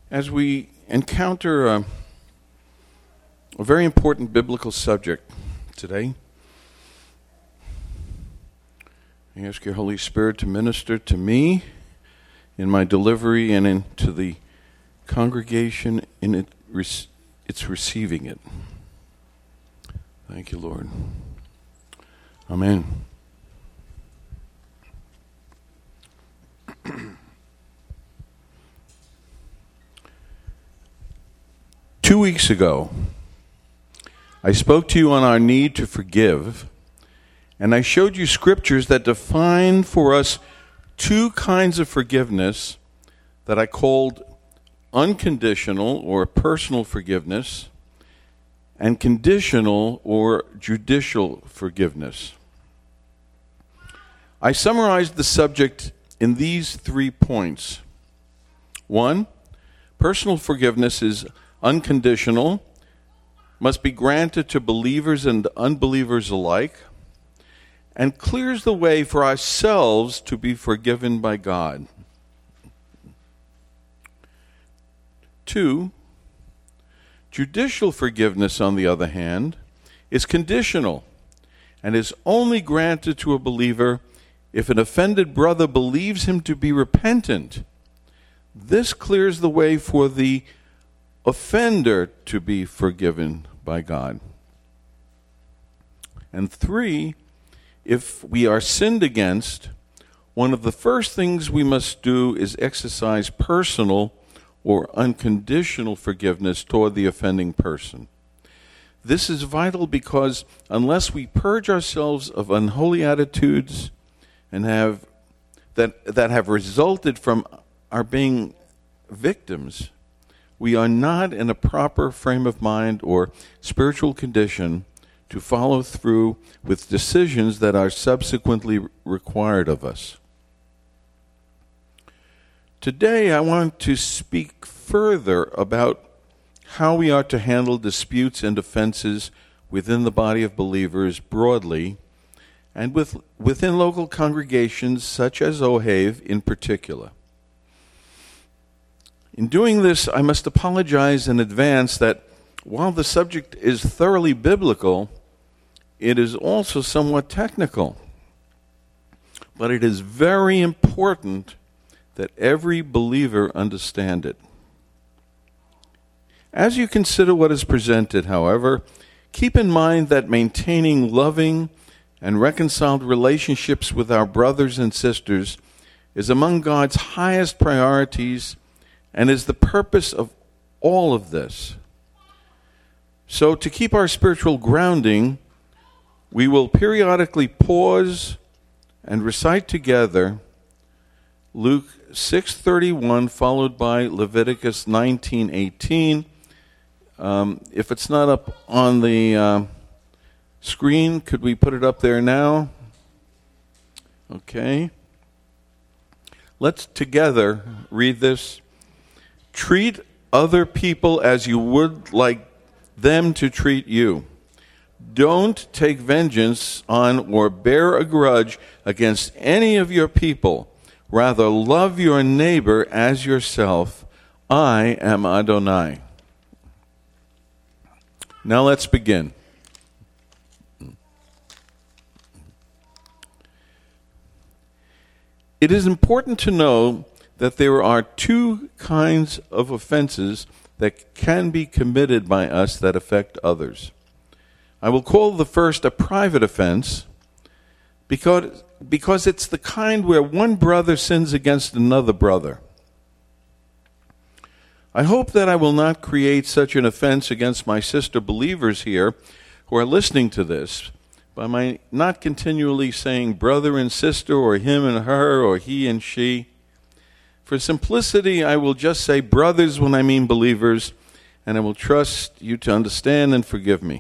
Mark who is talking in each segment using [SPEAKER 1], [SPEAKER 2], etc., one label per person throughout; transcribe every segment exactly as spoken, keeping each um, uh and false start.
[SPEAKER 1] As we encounter a, a very important biblical subject today, I ask your Holy Spirit to minister to me in my delivery and into the congregation in it, its receiving it. Thank you, Lord. Amen. Two weeks ago, I spoke to you on our need to forgive, and I showed you scriptures that define for us two kinds of forgiveness that I called unconditional or personal forgiveness and conditional or judicial forgiveness. I summarized the subject in these three points. One, personal forgiveness is unconditional, must be granted to believers and unbelievers alike, and clears the way for ourselves to be forgiven by God. Two, judicial forgiveness, on the other hand, is conditional and is only granted to a believer if an offended brother believes him to be repentant. This clears the way for the offender to be forgiven by God. And three, if we are sinned against, one of the first things we must do is exercise personal or unconditional forgiveness toward the offending person. This is vital because unless we purge ourselves of unholy attitudes and have that that have resulted from our being victims, we are not in a proper frame of mind or spiritual condition to follow through with decisions that are subsequently required of us. Today, I want to speak further about how we are to handle disputes and offenses within the body of believers broadly, and with, within local congregations such as Ohave in particular. In doing this, I must apologize in advance that while the subject is thoroughly biblical, it is also somewhat technical. But it is very important that every believer understand it. As you consider what is presented, however, keep in mind that maintaining loving and reconciled relationships with our brothers and sisters is among God's highest priorities and is the purpose of all of this. So to keep our spiritual grounding, we will periodically pause and recite together Luke six thirty-one, followed by Leviticus nineteen eighteen. Um, if it's not up on the uh, screen, could we put it up there now? Okay. Let's together read this. Treat other people as you would like them to treat you. Don't take vengeance on or bear a grudge against any of your people. Rather, love your neighbor as yourself. I am Adonai. Now let's begin. It is important to know that there are two kinds of offenses that can be committed by us that affect others. I will call the first a private offense because, because it's the kind where one brother sins against another brother. I hope that I will not create such an offense against my sister believers here who are listening to this by my not continually saying brother and sister or him and her or he and she. For simplicity, I will just say brothers when I mean believers, and I will trust you to understand and forgive me,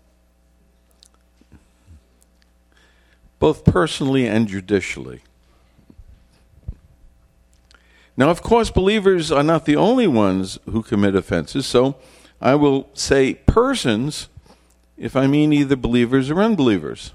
[SPEAKER 1] both personally and judicially. Now, of course, believers are not the only ones who commit offenses, so I will say persons if I mean either believers or unbelievers.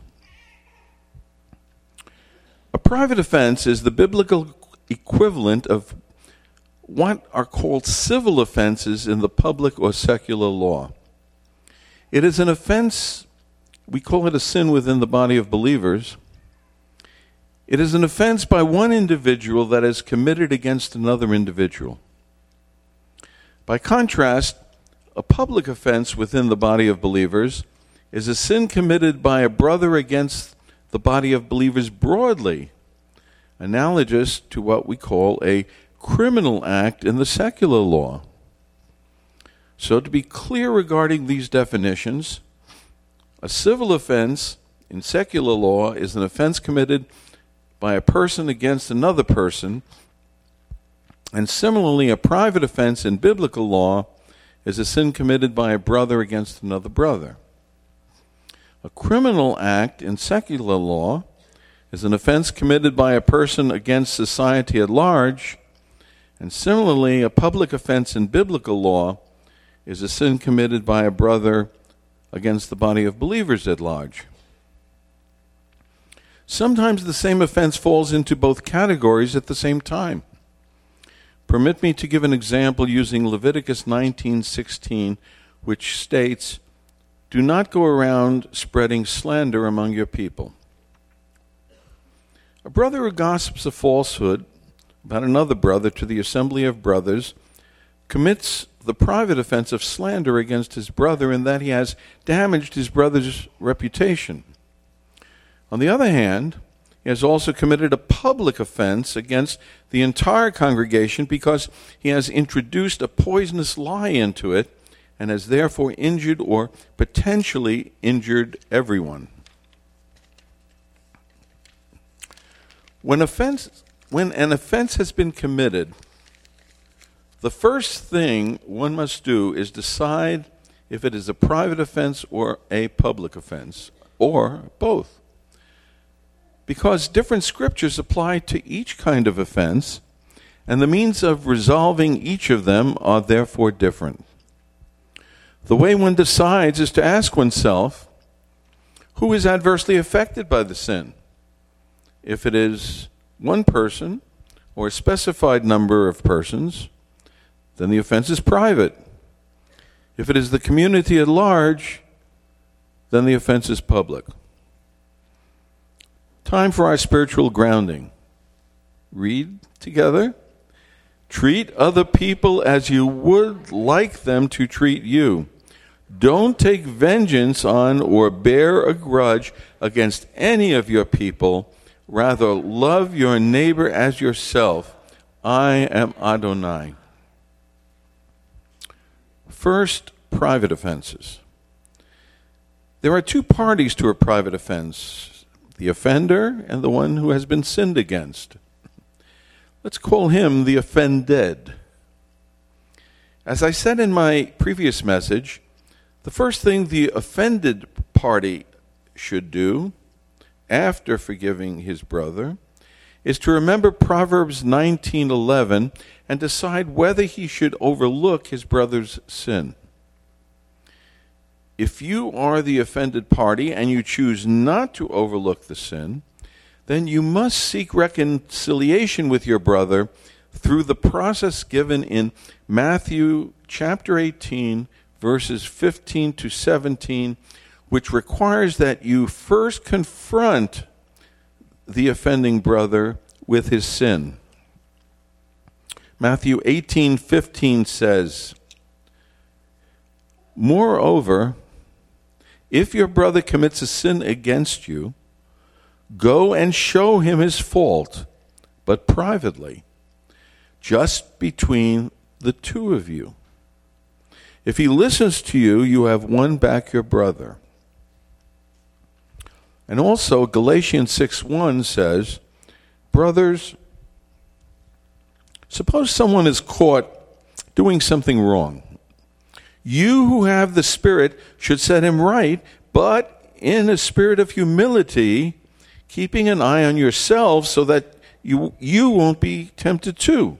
[SPEAKER 1] A private offense is the biblical equivalent of what are called civil offenses in the public or secular law. It is an offense, we call it a sin within the body of believers. It is an offense by one individual that is committed against another individual. By contrast, a public offense within the body of believers is a sin committed by a brother against the body of believers broadly, analogous to what we call a criminal act in the secular law. So to be clear regarding these definitions, a civil offense in secular law is an offense committed by a person against another person, and similarly, a private offense in biblical law is a sin committed by a brother against another brother. A criminal act in secular law is an offense committed by a person against society at large, and similarly, a public offense in biblical law is a sin committed by a brother against the body of believers at large. Sometimes the same offense falls into both categories at the same time. Permit me to give an example using Leviticus nineteen sixteen, which states, "Do not go around spreading slander among your people." A brother who gossips a falsehood about another brother to the assembly of brothers commits the private offense of slander against his brother in that he has damaged his brother's reputation. On the other hand, he has also committed a public offense against the entire congregation because he has introduced a poisonous lie into it and has therefore injured or potentially injured everyone. When offense, when an offense has been committed, the first thing one must do is decide if it is a private offense or a public offense, or both. Because different scriptures apply to each kind of offense, and the means of resolving each of them are therefore different. The way one decides is to ask oneself, who is adversely affected by the sin? If it is one person or a specified number of persons, then the offense is private. If it is the community at large, then the offense is public. Time for our spiritual grounding. Read together. Treat other people as you would like them to treat you. Don't take vengeance on or bear a grudge against any of your people. Rather, love your neighbor as yourself. I am Adonai. First, private offenses. There are two parties to a private offense, the offender and the one who has been sinned against. Let's call him the offended. As I said in my previous message, the first thing the offended party should do after forgiving his brother is to remember Proverbs nineteen eleven and decide whether he should overlook his brother's sin. If you are the offended party and you choose not to overlook the sin, then you must seek reconciliation with your brother through the process given in Matthew chapter eighteen, verses fifteen to seventeen, which requires that you first confront the offending brother with his sin. Matthew eighteen fifteen says, "Moreover, if your brother commits a sin against you, go and show him his fault, but privately, just between the two of you. If he listens to you, you have won back your brother." And also, Galatians six one says, "Brothers, suppose someone is caught doing something wrong. You who have the Spirit should set him right, but in a spirit of humility, keeping an eye on yourselves so that you, you won't be tempted too."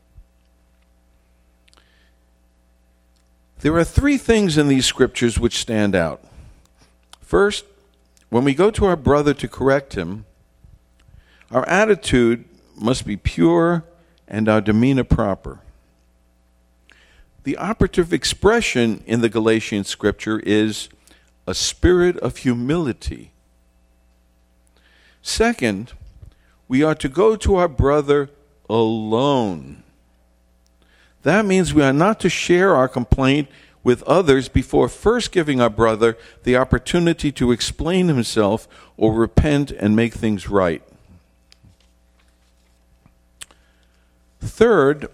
[SPEAKER 1] There are three things in these scriptures which stand out. First, when we go to our brother to correct him, our attitude must be pure and our demeanor proper. The operative expression in the Galatian scripture is a spirit of humility. Second, we are to go to our brother alone. That means we are not to share our complaint with others before first giving our brother the opportunity to explain himself or repent and make things right. Third,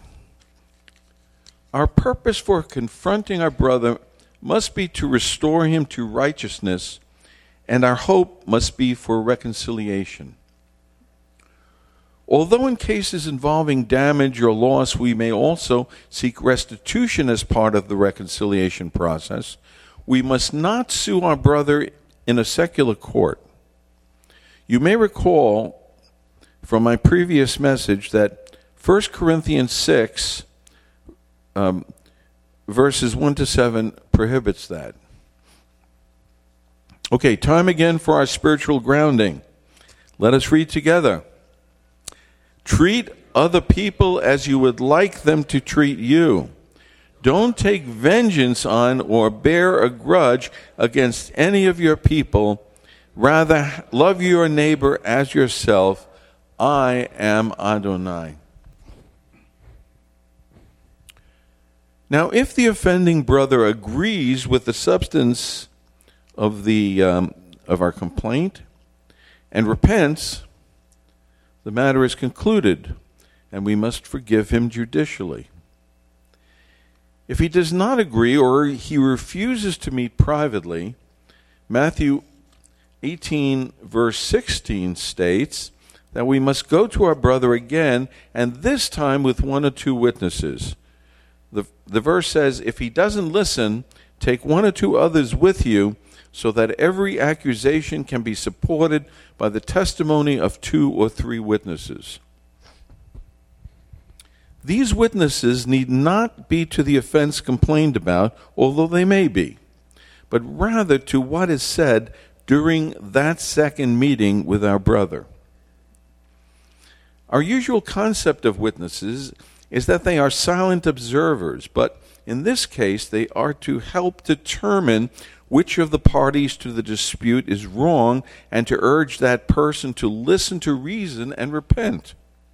[SPEAKER 1] our purpose for confronting our brother must be to restore him to righteousness, and our hope must be for reconciliation. Although in cases involving damage or loss, we may also seek restitution as part of the reconciliation process, we must not sue our brother in a secular court. You may recall from my previous message that First Corinthians six, um, verses one to seven, prohibits that. Okay, time again for our spiritual grounding. Let us read together. Treat other people as you would like them to treat you. Don't take vengeance on or bear a grudge against any of your people. Rather, love your neighbor as yourself. I am Adonai. Now, if the offending brother agrees with the substance of the um, of our complaint and repents, the matter is concluded, and we must forgive him judicially. If he does not agree or he refuses to meet privately, Matthew eighteen, verse sixteen states that we must go to our brother again, and this time with one or two witnesses. The, the verse says, if he doesn't listen, take one or two others with you, so that every accusation can be supported by the testimony of two or three witnesses. These witnesses need not be to the offense complained about, although they may be, but rather to what is said during that second meeting with our brother. Our usual concept of witnesses is that they are silent observers, but in this case they are to help determine which of the parties to the dispute is wrong and to urge that person to listen to reason and repent.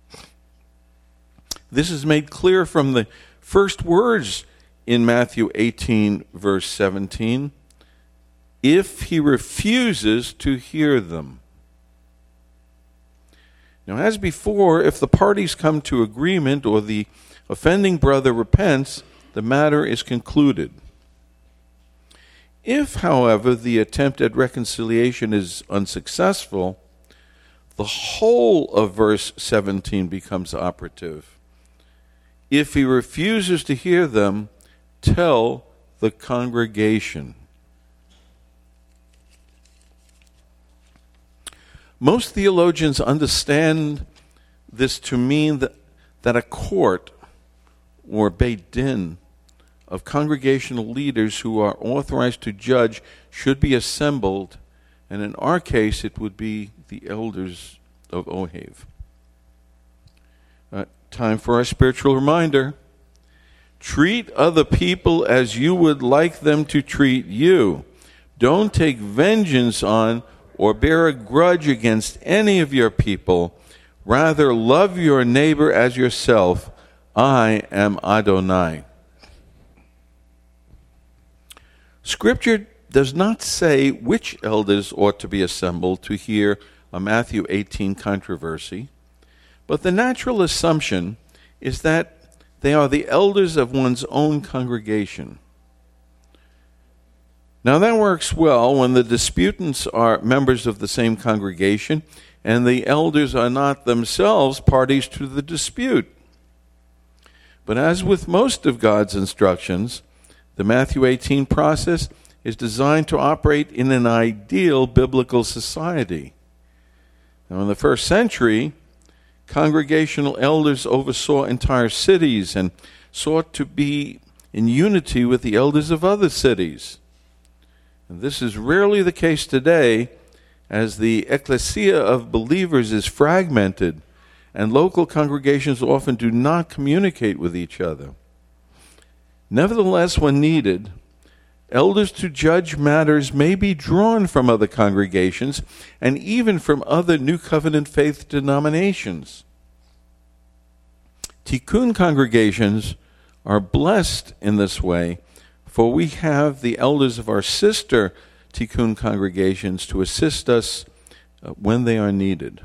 [SPEAKER 1] This is made clear from the first words in Matthew eighteen, verse seventeen, if he refuses to hear them. Now, as before, if the parties come to agreement or the offending brother repents, the matter is concluded. If, however, the attempt at reconciliation is unsuccessful, the whole of verse seventeen becomes operative. If he refuses to hear them, tell the congregation. Most theologians understand this to mean that, that a court or Beit Din of congregational leaders who are authorized to judge should be assembled, and in our case it would be the elders of Ohev. Uh, time for our spiritual reminder. Treat other people as you would like them to treat you. Don't take vengeance on or bear a grudge against any of your people. Rather, love your neighbor as yourself. I am Adonai. Scripture does not say which elders ought to be assembled to hear a Matthew eighteen controversy, but the natural assumption is that they are the elders of one's own congregation. Now that works well when the disputants are members of the same congregation and the elders are not themselves parties to the dispute. But as with most of God's instructions, the Matthew eighteen process is designed to operate in an ideal biblical society. Now in the first century, congregational elders oversaw entire cities and sought to be in unity with the elders of other cities. And this is rarely the case today, as the ecclesia of believers is fragmented and local congregations often do not communicate with each other. Nevertheless, when needed, elders to judge matters may be drawn from other congregations and even from other New Covenant faith denominations. Tikkun congregations are blessed in this way, for we have the elders of our sister Tikkun congregations to assist us when they are needed.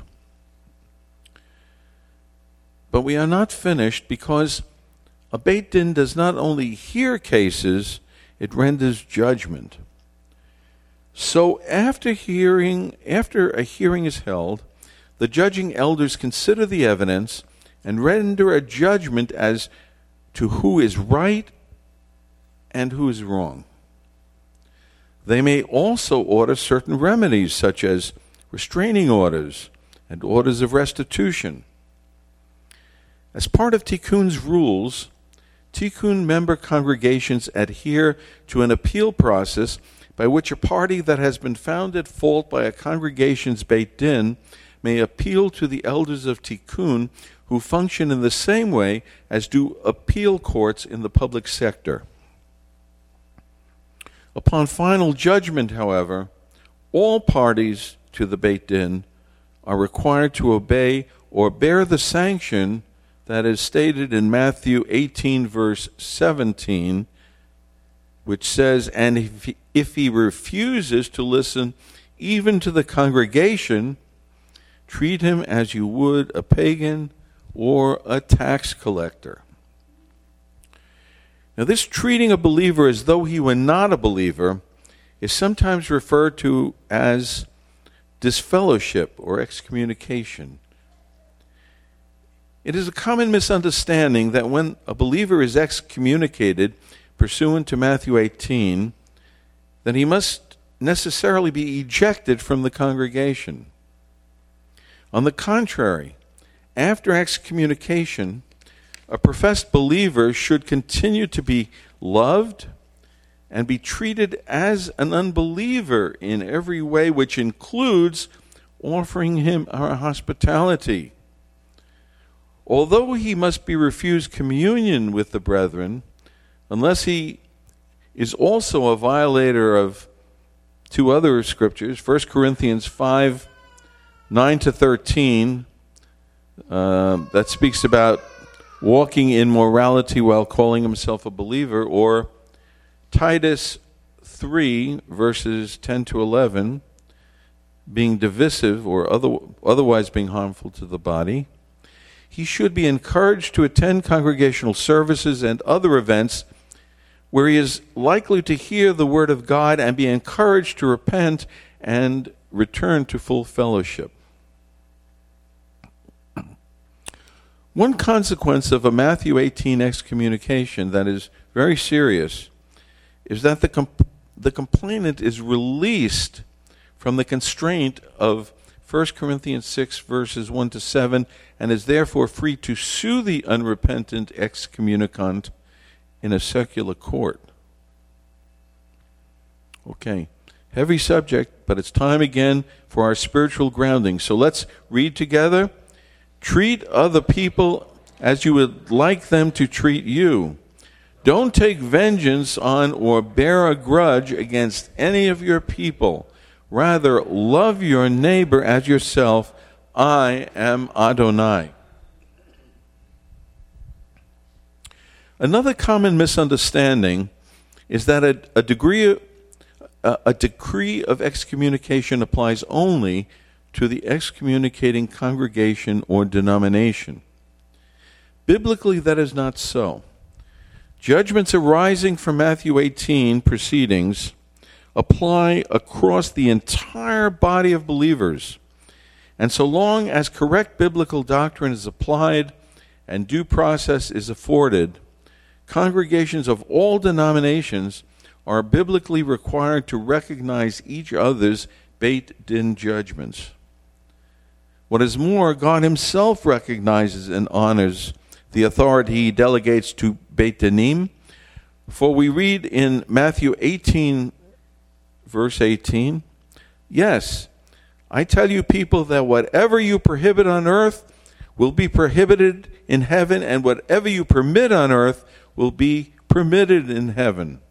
[SPEAKER 1] But we are not finished, because a Beit Din does not only hear cases, it renders judgment. So after hearing, after a hearing is held, the judging elders consider the evidence and render a judgment as to who is right and who is wrong. They may also order certain remedies, such as restraining orders and orders of restitution. As part of Tikkun's rules, Tikkun member congregations adhere to an appeal process by which a party that has been found at fault by a congregation's Beit Din may appeal to the elders of Tikkun, who function in the same way as do appeal courts in the public sector. Upon final judgment, however, all parties to the Beit Din are required to obey or bear the sanction that is stated in Matthew eighteen, verse seventeen, which says, "And if he, if he refuses to listen even to the congregation, treat him as you would a pagan or a tax collector." Now, this treating a believer as though he were not a believer is sometimes referred to as disfellowship or excommunication. It is a common misunderstanding that when a believer is excommunicated pursuant to Matthew eighteen, that he must necessarily be ejected from the congregation. On the contrary, after excommunication, a professed believer should continue to be loved and be treated as an unbeliever in every way, which includes offering him our hospitality. Although he must be refused communion with the brethren, unless he is also a violator of two other scriptures, First Corinthians five, nine to thirteen, uh, that speaks about walking in morality while calling himself a believer, or Titus three, verses ten to eleven, being divisive or other, otherwise being harmful to the body. He should be encouraged to attend congregational services and other events where he is likely to hear the word of God and be encouraged to repent and return to full fellowship. One consequence of a Matthew eighteen excommunication that is very serious is that the comp- the complainant is released from the constraint of First Corinthians six, verses one to seven, and is therefore free to sue the unrepentant excommunicant in a secular court. Okay, heavy subject, but it's time again for our spiritual grounding. So let's read together. Treat other people as you would like them to treat you. Don't take vengeance on or bear a grudge against any of your people. Rather, love your neighbor as yourself. I am Adonai. Another common misunderstanding is that a, a degree of, a, a decree of excommunication applies only to the excommunicating congregation or denomination. Biblically, that is not so. Judgments arising from Matthew eighteen proceedings apply across the entire body of believers. And so long as correct biblical doctrine is applied and due process is afforded, congregations of all denominations are biblically required to recognize each other's Beit Din judgments. What is more, God himself recognizes and honors the authority he delegates to Beit Dinim. For we read in Matthew eighteen, verse eighteen, "Yes, I tell you, people, that whatever you prohibit on earth will be prohibited in heaven, and whatever you permit on earth will be permitted in heaven.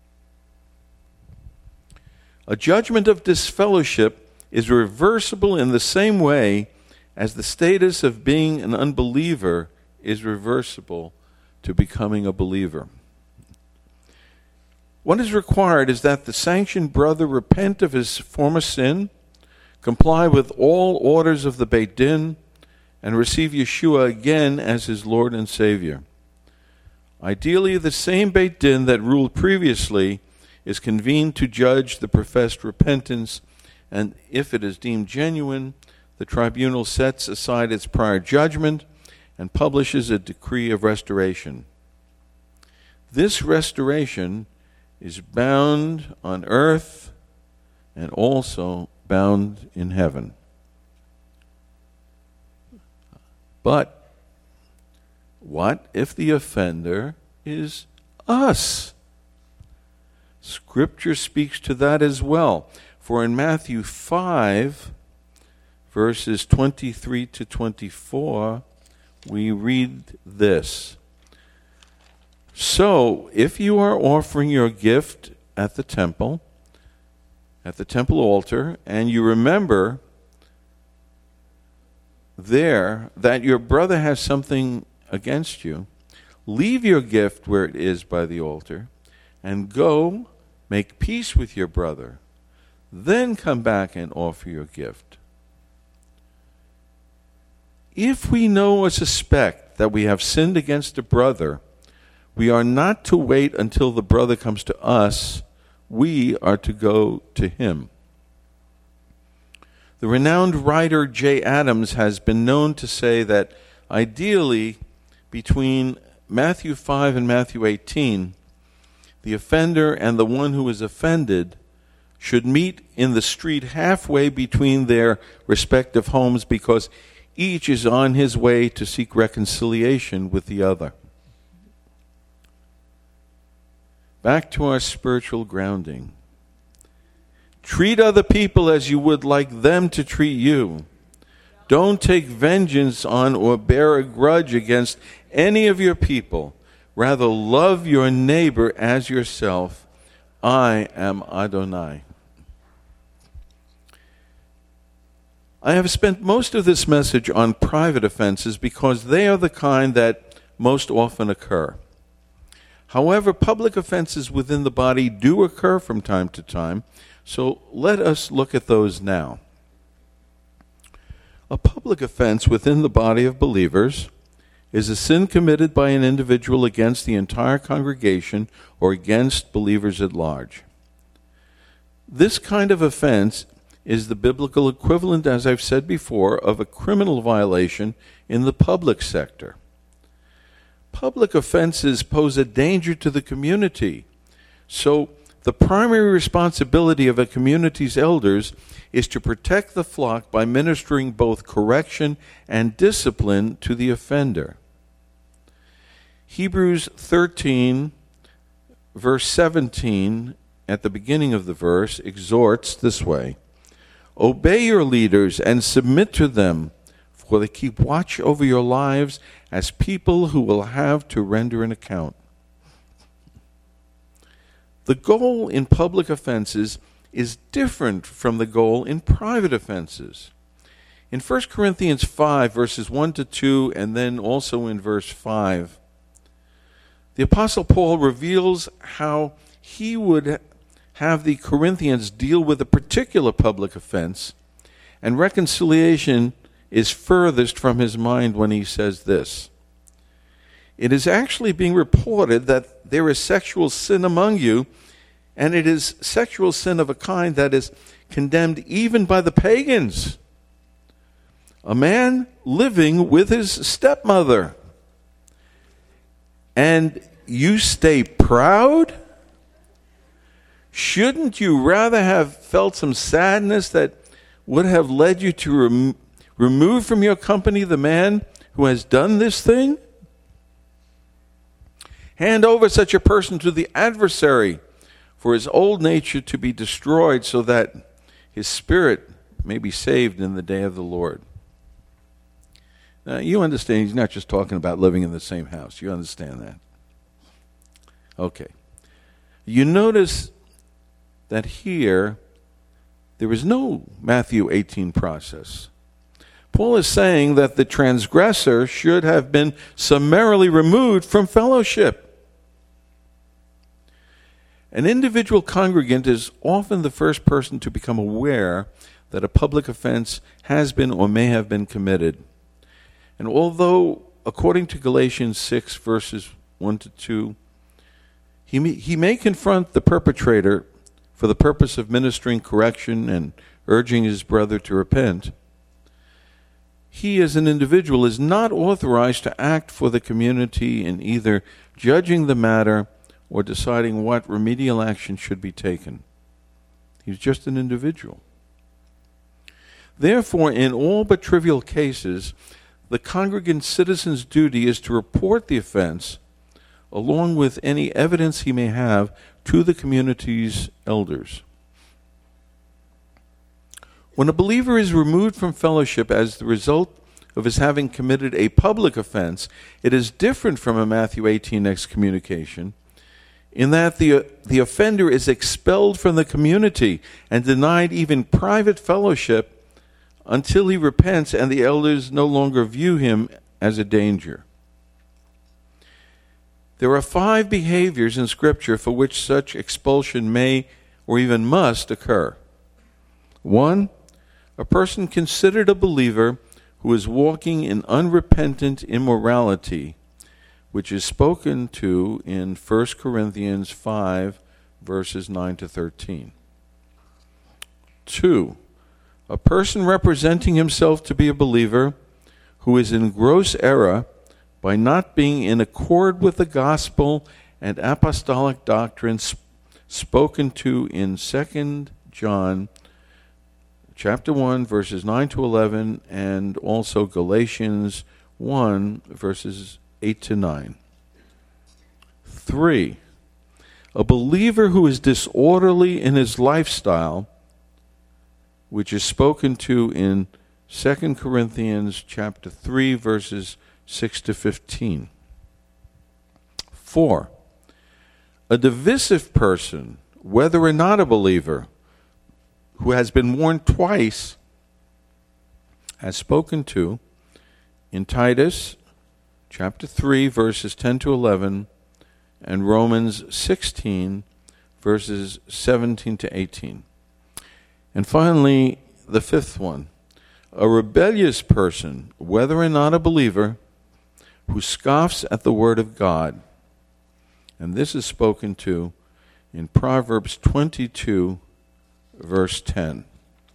[SPEAKER 1] A judgment of disfellowship is reversible in the same way as the status of being an unbeliever is reversible to becoming a believer. What is required is that the sanctioned brother repent of his former sin, comply with all orders of the Beit Din, and receive Yeshua again as his Lord and Savior. Ideally, the same Beit Din that ruled previously is convened to judge the professed repentance, and if it is deemed genuine, the tribunal sets aside its prior judgment and publishes a decree of restoration. This restoration is bound on earth and also bound in heaven. But what if the offender is us? Scripture speaks to that as well. For in Matthew five, verses twenty-three to twenty-four, we read this. So, if you are offering your gift at the temple, at the temple altar, and you remember there that your brother has something against you, leave your gift where it is by the altar, and go make peace with your brother. Then come back and offer your gift. If we know or suspect that we have sinned against a brother, we are not to wait until the brother comes to us. We are to go to him. The renowned writer Jay Adams has been known to say that ideally, between Matthew five and Matthew eighteen, the offender and the one who is offended should meet in the street halfway between their respective homes, because each is on his way to seek reconciliation with the other. Back to our spiritual grounding. Treat other people as you would like them to treat you. Don't take vengeance on or bear a grudge against any of your people. Rather, love your neighbor as yourself. I am Adonai. I have spent most of this message on private offenses because they are the kind that most often occur. However, public offenses within the body do occur from time to time, so let us look at those now. A public offense within the body of believers is a sin committed by an individual against the entire congregation or against believers at large. This kind of offense is the biblical equivalent, as I've said before, of a criminal violation in the public sector. Public offenses pose a danger to the community, so the primary responsibility of a community's elders is to protect the flock by ministering both correction and discipline to the offender. Hebrews thirteen, verse seventeen, at the beginning of the verse, exhorts this way: Obey your leaders and submit to them, for they keep watch over your lives as people who will have to render an account. The goal in public offenses is different from the goal in private offenses. In First Corinthians five, verses one to two, and then also in verse five, the Apostle Paul reveals how he would have the Corinthians deal with a particular public offense, and reconciliation is furthest from his mind when he says this: It is actually being reported that there is sexual sin among you, and it is sexual sin of a kind that is condemned even by the pagans. A man living with his stepmother. And you stay proud? Shouldn't you rather have felt some sadness that would have led you to rem- remove from your company the man who has done this thing? Hand over such a person to the adversary for his old nature to be destroyed, so that his spirit may be saved in the day of the Lord. Now, you understand he's not just talking about living in the same house. You understand that. Okay. You notice that here there is no Matthew eighteen process. Paul is saying that the transgressor should have been summarily removed from fellowship. An individual congregant is often the first person to become aware that a public offense has been or may have been committed. And although, according to Galatians six, verses one to two, he may, he may confront the perpetrator for the purpose of ministering correction and urging his brother to repent, he as an individual is not authorized to act for the community in either judging the matter or deciding what remedial action should be taken. He's just an individual. Therefore, in all but trivial cases, the congregant citizen's duty is to report the offense, along with any evidence he may have, to the community's elders. When a believer is removed from fellowship as the result of his having committed a public offense, it is different from a Matthew eighteen excommunication, in that the, the offender is expelled from the community and denied even private fellowship until he repents and the elders no longer view him as a danger. There are five behaviors in Scripture for which such expulsion may or even must occur. One, a person considered a believer who is walking in unrepentant immorality, which is spoken to in First Corinthians five, verses nine to thirteen. Two, a person representing himself to be a believer who is in gross error by not being in accord with the gospel and apostolic doctrines spoken to in Second John chapter one, verses nine to eleven, and also Galatians one, verses eight to nine. Three, a believer who is disorderly in his lifestyle, which is spoken to in Second Corinthians chapter three, verses six to fifteen. Four, a divisive person, whether or not a believer, who has been warned twice, as spoken to in Titus chapter three, verses ten to eleven, and Romans sixteen, verses seventeen to eighteen. And finally, the fifth one, a rebellious person, whether or not a believer, who scoffs at the word of God. And this is spoken to in Proverbs twenty-two, verse ten.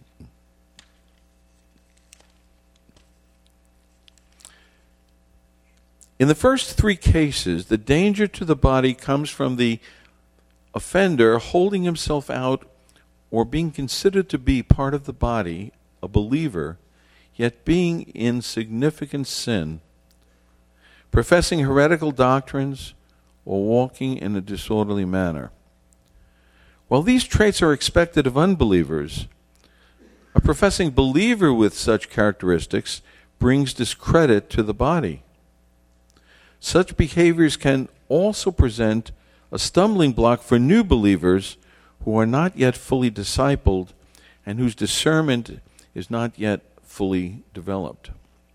[SPEAKER 1] In the first three cases, the danger to the body comes from the offender holding himself out or being considered to be part of the body, a believer, yet being in significant sin, professing heretical doctrines, or walking in a disorderly manner. While these traits are expected of unbelievers, a professing believer with such characteristics brings discredit to the body. Such behaviors can also present a stumbling block for new believers who are not yet fully discipled and whose discernment is not yet fully developed.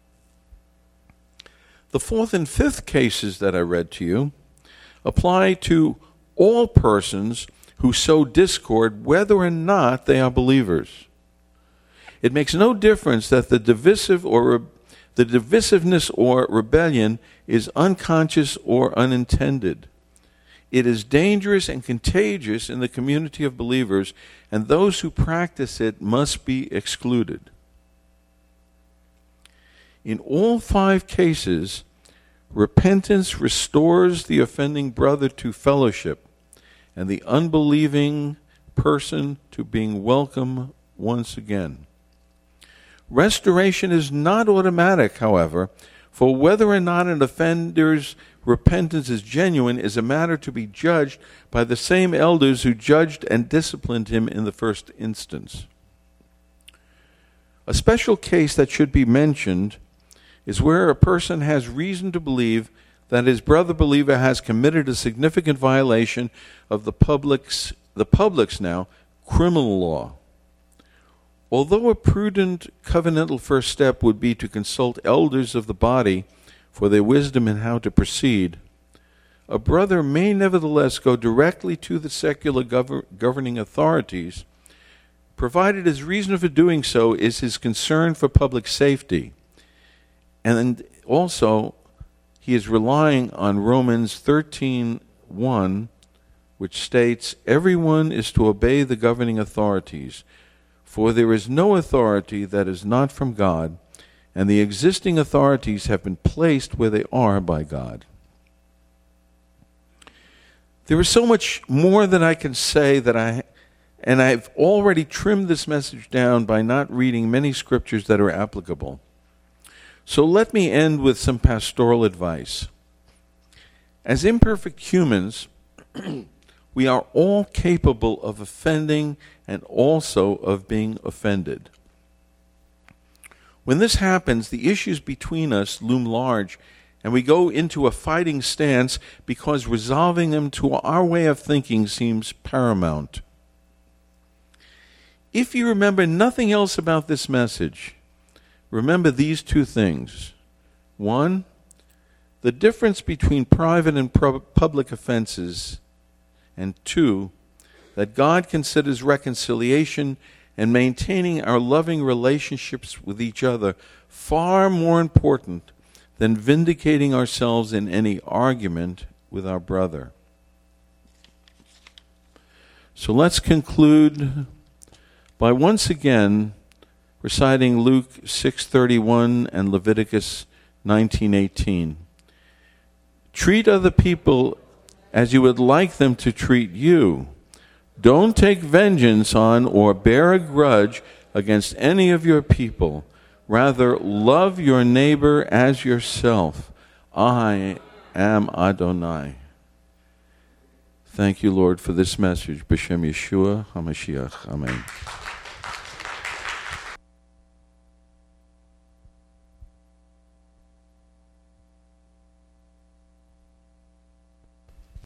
[SPEAKER 1] The fourth and fifth cases that I read to you apply to all persons who sow discord, whether or not they are believers. It makes no difference that the divisive or the divisiveness or rebellion is unconscious or unintended. It is dangerous and contagious in the community of believers, and those who practice it must be excluded. In all five cases, repentance restores the offending brother to fellowship and the unbelieving person to being welcome once again. Restoration is not automatic, however, for whether or not an offender's repentance is genuine is a matter to be judged by the same elders who judged and disciplined him in the first instance. A special case that should be mentioned is where a person has reason to believe that his brother believer has committed a significant violation of the public's, the public's now, criminal law. Although a prudent covenantal first step would be to consult elders of the body for their wisdom in how to proceed, a brother may nevertheless go directly to the secular gover- governing authorities, provided his reason for doing so is his concern for public safety. And also, he is relying on Romans thirteen one, which states, "Everyone is to obey the governing authorities, for there is no authority that is not from God, and the existing authorities have been placed where they are by God." There is so much more that I can say that I, and I've already trimmed this message down by not reading many scriptures that are applicable. So let me end with some pastoral advice. As imperfect humans, we are all capable of offending and also of being offended. When this happens, the issues between us loom large, and we go into a fighting stance because resolving them to our way of thinking seems paramount. If you remember nothing else about this message, remember these two things. One, the difference between private and public offenses. And two, that God considers reconciliation and maintaining our loving relationships with each other far more important than vindicating ourselves in any argument with our brother. So let's conclude by once again reciting Luke six thirty-one and Leviticus nineteen eighteen. Treat other people as you would like them to treat you. Don't take vengeance on or bear a grudge against any of your people. Rather, love your neighbor as yourself. I am Adonai. Thank you, Lord, for this message. B'Shem Yeshua HaMashiach. Amen.